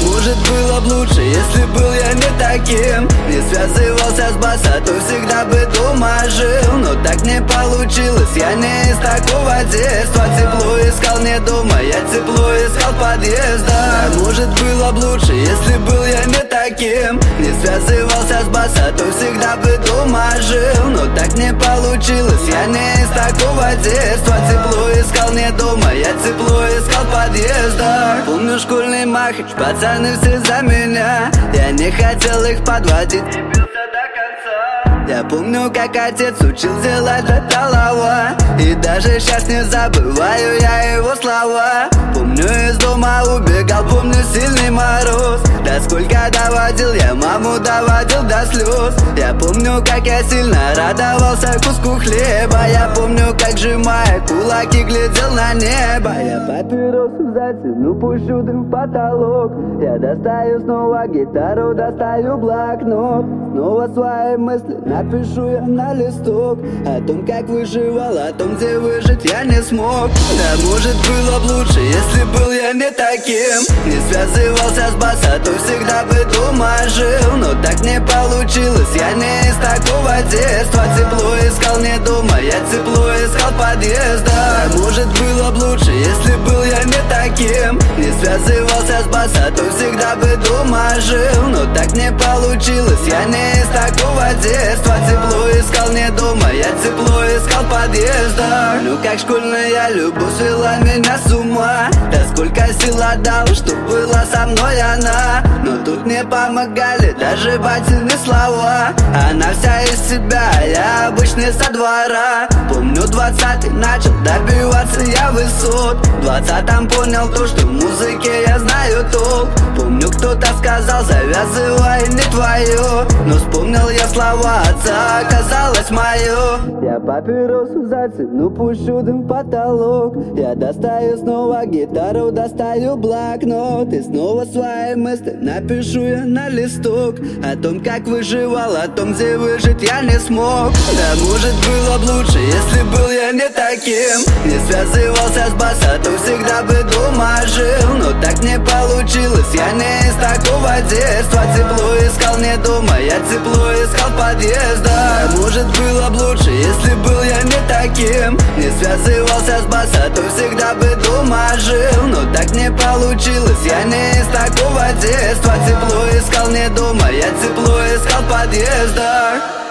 может было б лучше, если был я не таким. Не связывался с баса, то всегда бы дома жил. Но так не получилось, я не из такого детства. Тепло искал не дома, я тепло искал в подъездах. А может было б лучше, если был я не таким. Не связывался с баса, то всегда бы дома жил. Но так не получилось, я не из такого детства. Тепло искал не дома, я тепло искал в подъездах. Помню школьный махач, пацаны все за меня. Я не хотел их подводить, не бился до конца. Я помню, как отец учил делать до талого. И даже сейчас не забываю я его слова. Помню, из дома убегал, помню сильный мороз. Да сколько доводил я маму, доводил до слез. Я помню, как я сильно радовался куску хлеба. Я помню, как сжимая кулаки глядел на небо. Я папиросу затяну, пущу дым в потолок. Я достаю снова гитару, достаю блокнот. Снова свои мысли напишу я на листок. О том, как выживал, о том, где выжить я не смог. Да может было б лучше, если был я не таким. Не связывался с баса, то всегда бы дома жил. Но так не получилось, я не из такого детства. Тепло искал не дома, я тепло искал в подъездах. А может было б лучше, если был я не таким. Не связывался с баса, то всегда бы дома жил. Но так не получилось, я не из такого детства. Тепло искал не дома, я тепло искал в подъездах. Ну как школьная любовь свела меня с ума. Да сколько сил отдал, что была со мной она. Но тут не помогали даже батины слова. Она вся из себя, я обычный со двора. Помню 20-й начал добиваться я высот. В 20-м понял то, что в музыке я знаю толк. Помню, кто-то сказал, завязывай, не твое. Но вспомнил я слова отца, оказалось мое. Я папиросу затяну, пущу дым в потолок. Я достаю снова гитару, достаю блокнот. И снова свои мысли напишу я на листок. О том, как выживал, о том, где выжить я не смог. Да может было б лучше, если был я не таким. Не связывался с баса, то всегда бы дома жил. Но так не получилось, я не из такого детства. Тепло искал не дома, я тепло искал в подъездах. А может было б лучше, если был я не таким. Не связывался с баса, то всегда бы дома жил. Но так не получилось, я не из такого детства. Тепло искал не дома, я тепло искал в подъездах.